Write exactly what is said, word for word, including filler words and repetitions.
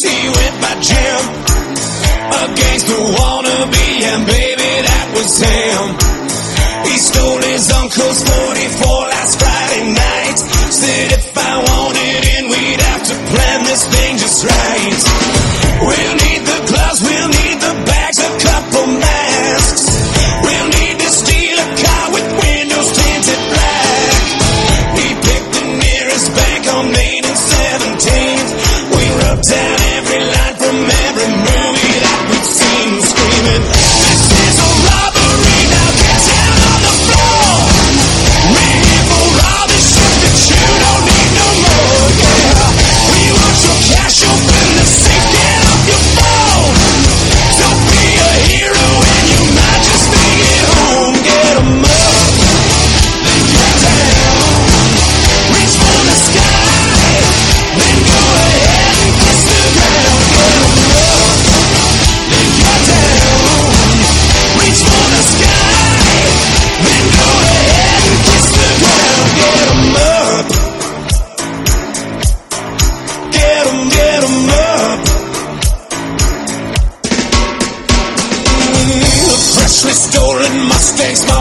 he went by Jim. Against the wannabe, and baby, that was him. He stole his uncle's forty-four last Friday night. Said if I wanted in, we'd have to plan this thing just right. We'll need the gloves, we'll need the bags, a couple masks. We'll need to steal a car with windows tinted black. We picked the nearest bank on Main and seventeenth. We wrote down every line from every movie that we'd seen, screaming, this is a robbery, now get down on the floor. We're here for all this shit that you don't need no more, yeah. We want your cash, open the safe, get off your phone. Don't be a hero and you might just stay at home. Get 'em up, then get down. Reach for the sky, then go ahead and kiss the ground. Get 'em up, then get down. Reach for the sky, then go ahead and kiss the ground. Get 'em up. Get 'em, get 'em up. Mm, the freshly stolen Mustangs.